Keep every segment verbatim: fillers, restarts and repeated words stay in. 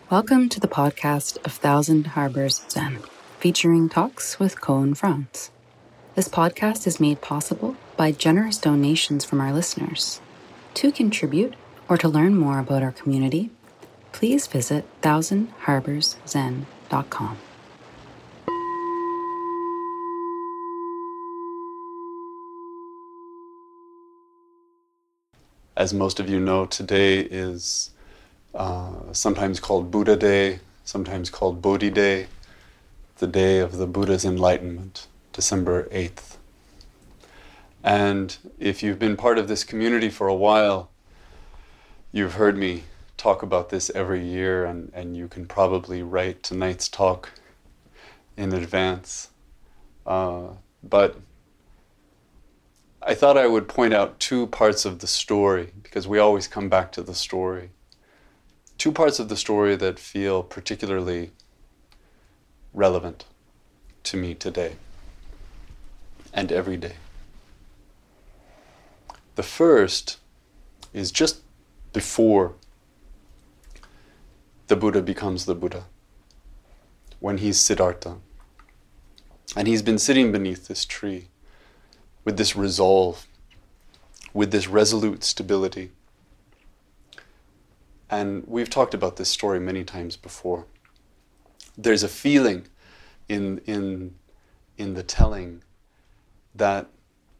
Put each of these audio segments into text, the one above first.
Welcome to the podcast of Thousand Harbors Zen, featuring talks with Ko and Franz. This podcast is made possible by generous donations from our listeners. To contribute or to learn more about our community, please visit thousand harbors zen dot com. As most of you know, today is uh, sometimes called Buddha Day, sometimes called Bodhi Day, the day of the Buddha's enlightenment, December eighth. And if you've been part of this community for a while, you've heard me talk about this every year, and, and you can probably write tonight's talk in advance. Uh, but I thought I would point out two parts of the story, because we always come back to the story. Two parts of the story that feel particularly relevant to me today and every day. The first is just before the Buddha becomes the Buddha, when he's Siddhartha. And he's been sitting beneath this tree with this resolve, with this resolute stability. And we've talked about this story many times before. There's a feeling in, in, in the telling that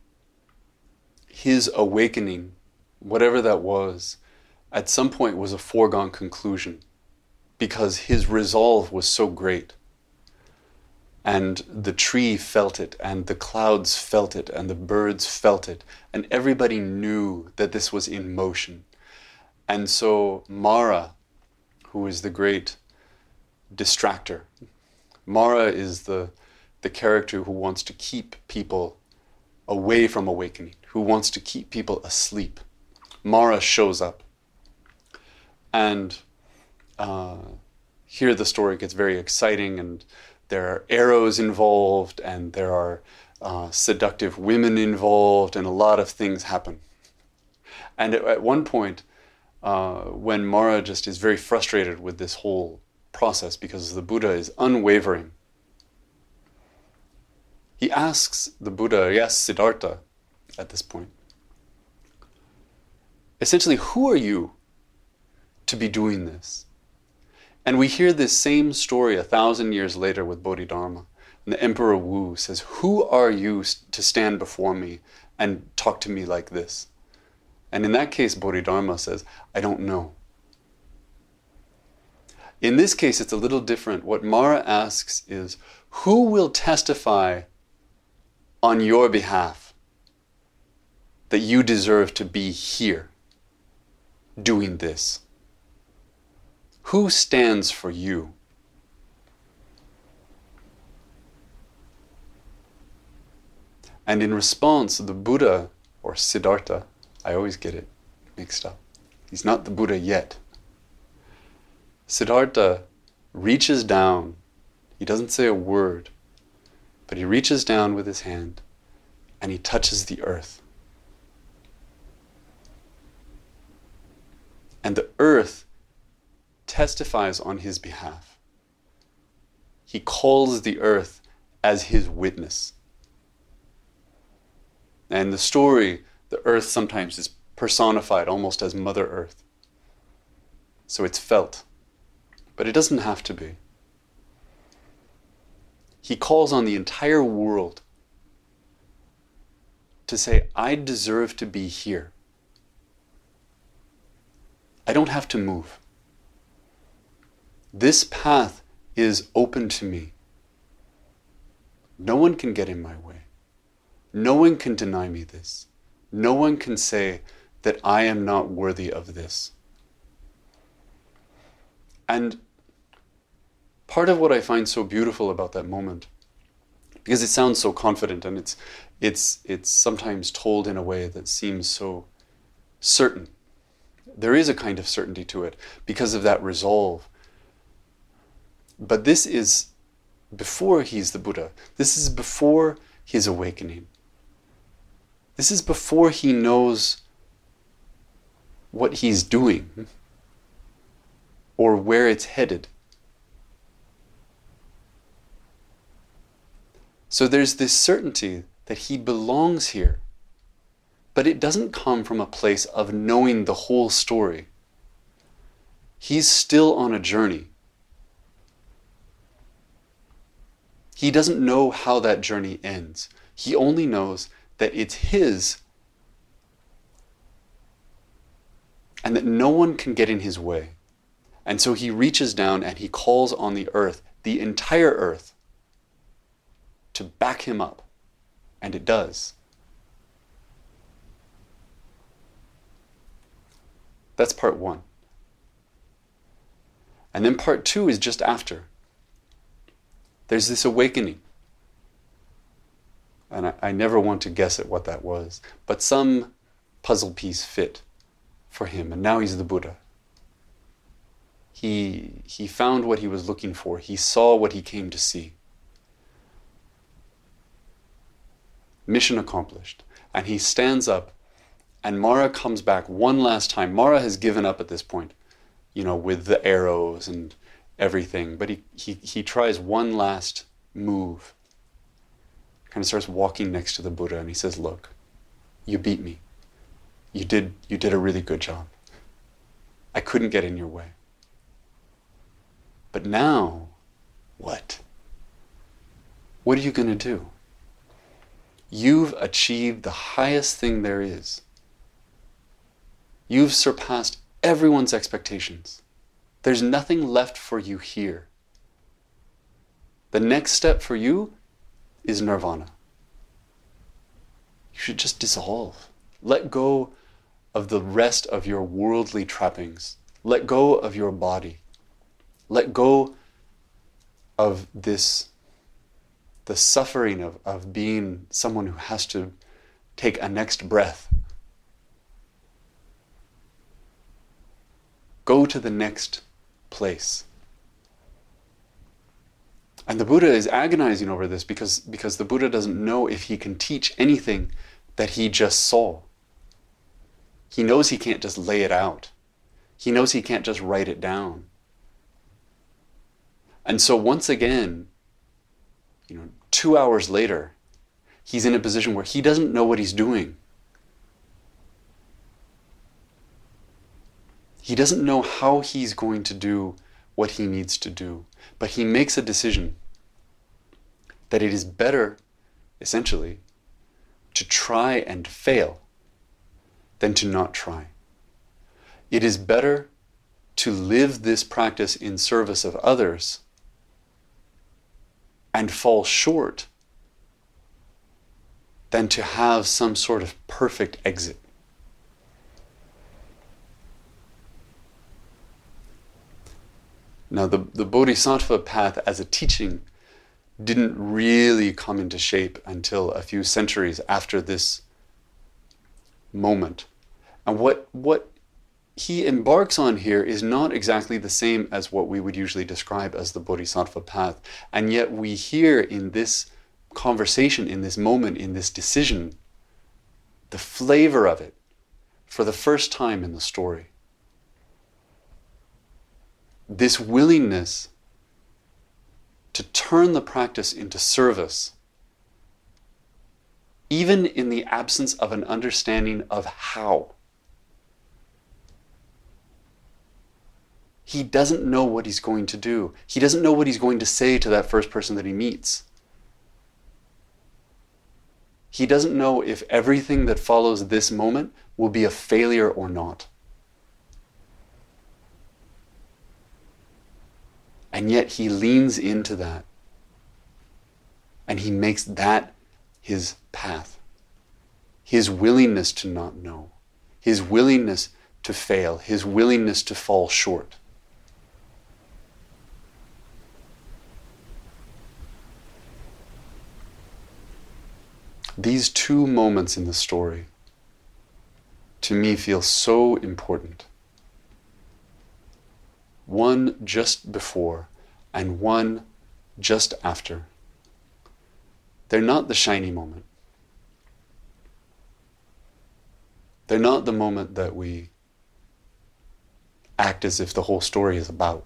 his awakening, whatever that was, at some point was a foregone conclusion, because his resolve was so great. And the tree felt it, and the clouds felt it, and the birds felt it, and everybody knew that this was in motion. And so Mara, who is the great distractor, Mara is the, the character who wants to keep people away from awakening, who wants to keep people asleep. Mara shows up. And uh, here the story gets very exciting, and there are arrows involved, and there are uh, seductive women involved, and a lot of things happen. And at, at one point, uh, when Mara just is very frustrated with this whole process because the Buddha is unwavering, he asks the Buddha, yes, Siddhartha, at this point, essentially, who are you to be doing this? And we hear this same story a thousand years later with Bodhidharma. And the Emperor Wu says, who are you to stand before me and talk to me like this? And in that case, Bodhidharma says, I don't know. In this case, it's a little different. What Mara asks is, who will testify on your behalf that you deserve to be here doing this? Who stands for you? And in response, the Buddha, or Siddhartha, I always get it mixed up. He's not the Buddha yet. Siddhartha reaches down. He doesn't say a word, but he reaches down with his hand and he touches the earth. And the earth testifies on his behalf. He calls the earth as his witness. And the story, the earth sometimes is personified almost as Mother Earth. So it's felt. But it doesn't have to be. He calls on the entire world to say, I deserve to be here. I don't have to move. This path is open to me. No one can get in my way. No one can deny me this. No one can say that I am not worthy of this. And part of what I find so beautiful about that moment, because it sounds so confident and it's it's it's sometimes told in a way that seems so certain. There is a kind of certainty to it because of that resolve. But this is before he's the Buddha. This is before his awakening. This is before he knows what he's doing. or where it's headed. So there's this certainty that he belongs here, but it doesn't come from a place of knowing the whole story. He's still on a journey. He doesn't know how that journey ends. He only knows that it's his and that no one can get in his way. And so he reaches down and he calls on the earth, the entire earth, to back him up. And it does. That's part one. And then part two is just after. There's this awakening. And I, I never want to guess at what that was. But some puzzle piece fit for him. And now he's the Buddha. He, he found what he was looking for. He saw what he came to see. Mission accomplished. And he stands up, and Mara comes back one last time. Mara has given up at this point, you know, with the arrows and everything. But he, he, he tries one last move. Kind of starts walking next to the Buddha, and he says, look, you beat me. You did, you did a really good job. I couldn't get in your way. But now, what? What are you going to do? You've achieved the highest thing there is. You've surpassed everyone's expectations. There's nothing left for you here. The next step for you is nirvana. You should just dissolve. Let go of the rest of your worldly trappings. Let go of your body. Let go of this, the suffering of, of being someone who has to take a next breath. Go to the next place. And the Buddha is agonizing over this because, because the Buddha doesn't know if he can teach anything that he just saw. He knows he can't just lay it out. He knows he can't just write it down. And so once again, you know, two hours later, he's in a position where he doesn't know what he's doing. He doesn't know how he's going to do what he needs to do. But he makes a decision that it is better, essentially, to try and fail than to not try. It is better to live this practice in service of others and fall short than to have some sort of perfect exit. Now, the, the Bodhisattva path as a teaching didn't really come into shape until a few centuries after this moment. And what, what he embarks on here is not exactly the same as what we would usually describe as the Bodhisattva path. And yet we hear in this conversation, in this moment, in this decision, the flavor of it for the first time in the story. This willingness to turn the practice into service, even in the absence of an understanding of how. He doesn't know what he's going to do. He doesn't know what he's going to say to that first person that he meets. He doesn't know if everything that follows this moment will be a failure or not. And yet he leans into that. And he makes that his path. His willingness to not know. His willingness to fail. His willingness to fall short. These two moments in the story, to me, feel so important. One just before and one just after. They're not the shiny moment. They're not the moment that we act as if the whole story is about.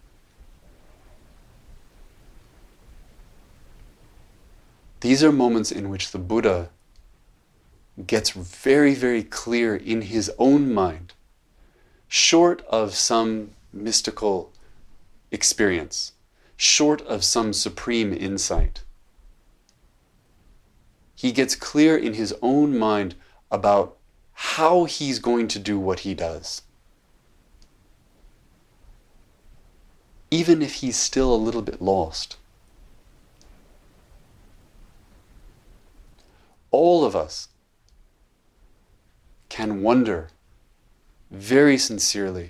These are moments in which the Buddha gets very, very clear in his own mind, short of some mystical experience, short of some supreme insight. He gets clear in his own mind about how he's going to do what he does. Even if he's still a little bit lost. All of us can wonder very sincerely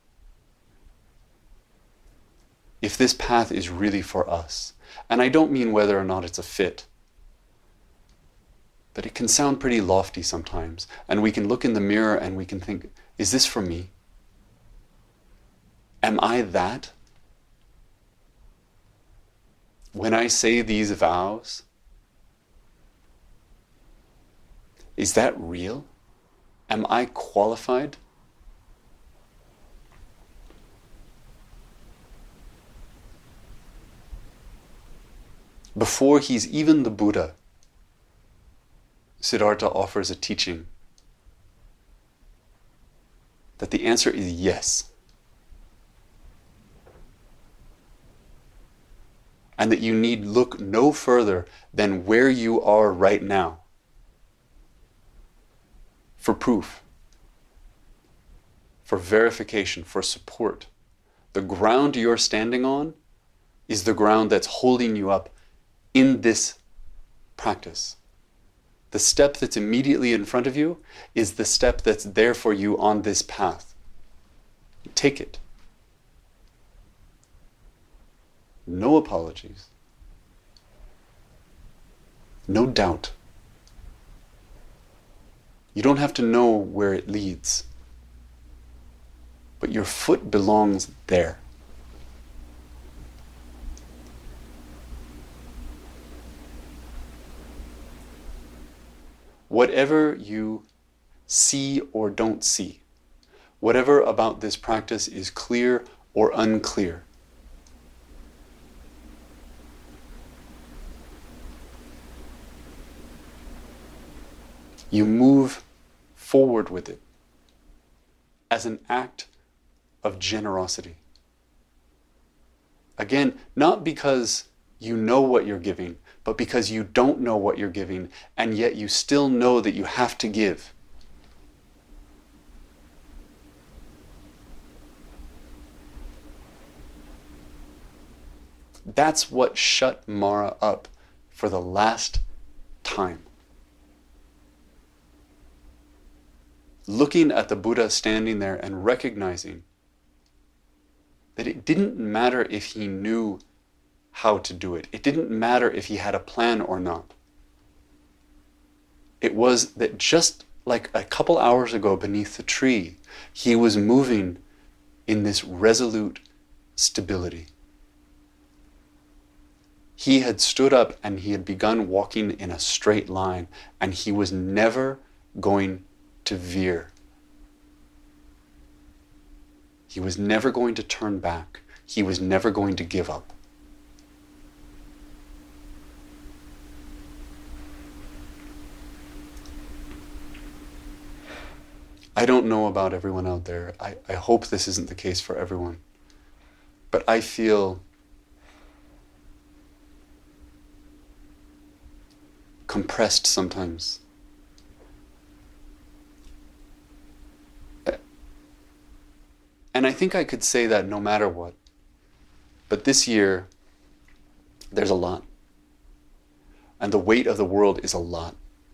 if this path is really for us. And I don't mean whether or not it's a fit, but it can sound pretty lofty sometimes. And we can look in the mirror and we can think, is this for me? Am I that? When I say these vows, is that real? Am I qualified? Before he's even the Buddha, Siddhartha offers a teaching that the answer is yes. And that you need look no further than where you are right now for proof, for verification, for support. The ground you're standing on is the ground that's holding you up in this practice. The step that's immediately in front of you is the step that's there for you on this path. Take it. No apologies. No doubt. You don't have to know where it leads, but your foot belongs there. Whatever you see or don't see, whatever about this practice is clear or unclear, you move forward with it as an act of generosity. Again, not because you know what you're giving, but because you don't know what you're giving, and yet you still know that you have to give. That's what shut Mara up for the last time. Looking at the Buddha standing there and recognizing that it didn't matter if he knew how to do it. It didn't matter if he had a plan or not. It was that just like a couple hours ago beneath the tree, he was moving in this resolute stability. He had stood up and he had begun walking in a straight line, and he was never going to veer. He was never going to turn back. He was never going to give up. I don't know about everyone out there. I, I hope this isn't the case for everyone. But I feel compressed sometimes. And I think I could say that no matter what. But this year, there's a lot. And the weight of the world is a lot.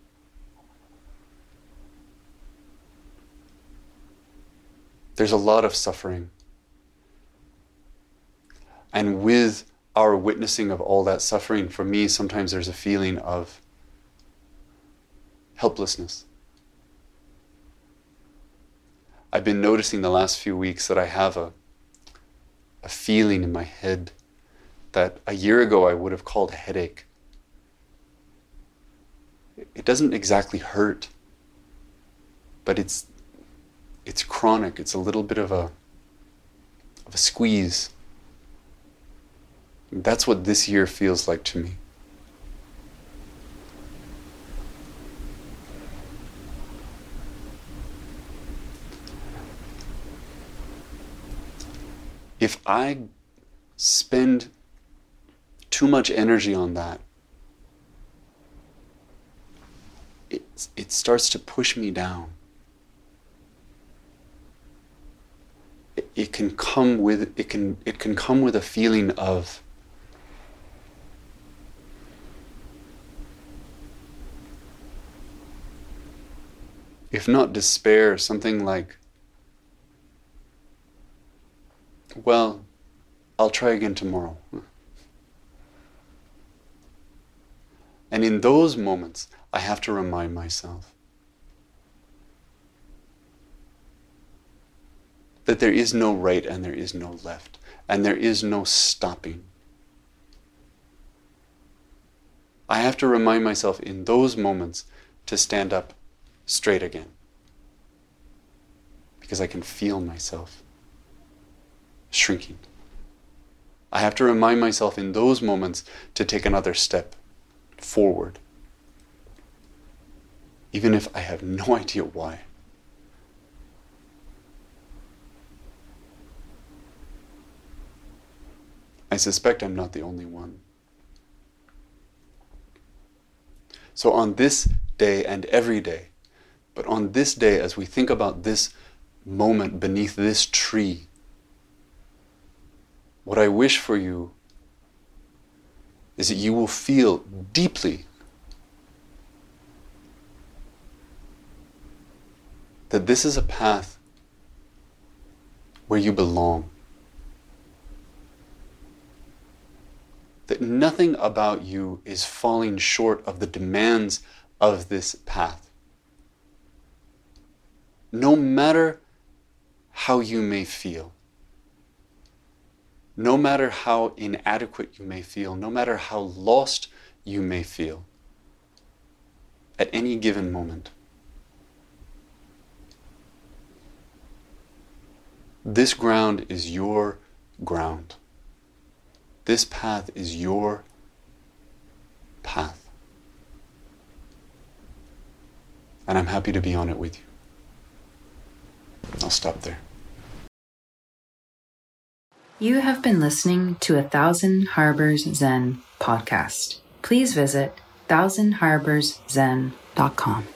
There's a lot of suffering. And with our witnessing of all that suffering, for me, sometimes there's a feeling of helplessness. I've been noticing the last few weeks that I have a, a feeling in my head that a year ago I would have called a headache. It doesn't exactly hurt, but it's it's chronic. It's a little bit of a of a squeeze. That's what this year feels like to me. If I spend too much energy on that, it, it starts to push me down. It, it can come with it can it can come with a feeling of if not despair, something like, well, I'll try again tomorrow. And in those moments, I have to remind myself that there is no right and there is no left, and there is no stopping. I have to remind myself in those moments to stand up straight again, because I can feel myself shrinking. I have to remind myself in those moments to take another step forward, even if I have no idea why. I suspect I'm not the only one. So on this day and every day, but on this day, as we think about this moment beneath this tree, what I wish for you is that you will feel deeply that this is a path where you belong. That nothing about you is falling short of the demands of this path. No matter how you may feel, no matter how inadequate you may feel, no matter how lost you may feel at any given moment, this ground is your ground. This path is your path. And I'm happy to be on it with you. I'll stop there. You have been listening to a Thousand Harbors Zen podcast. Please visit thousand harbors zen dot com.